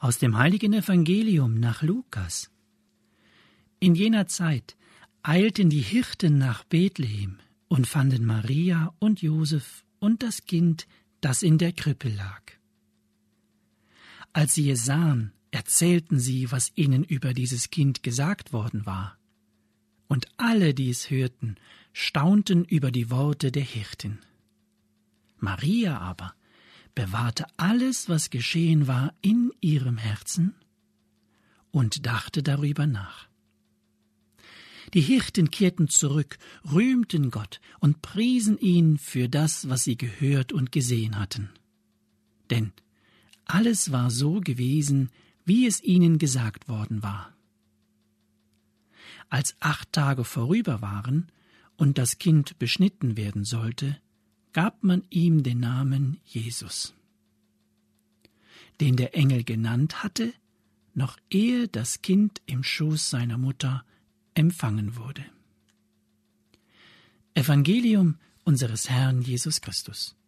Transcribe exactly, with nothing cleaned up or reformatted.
Aus dem heiligen Evangelium nach Lukas. In jener Zeit eilten die Hirten nach Bethlehem und fanden Maria und Josef und das Kind, das in der Krippe lag. Als sie es sahen, erzählten sie, was ihnen über dieses Kind gesagt worden war. Und alle, die es hörten, staunten über die Worte der Hirten. Maria aber bewahrte alles, was geschehen war, in ihrem Herzen und dachte darüber nach. Die Hirten kehrten zurück, rühmten Gott und priesen ihn für das, was sie gehört und gesehen hatten. Denn alles war so gewesen, wie es ihnen gesagt worden war. Als acht Tage vorüber waren und das Kind beschnitten werden sollte, gab man ihm den Namen Jesus, den der Engel genannt hatte, noch ehe das Kind im Schoß seiner Mutter empfangen wurde. Evangelium unseres Herrn Jesus Christus.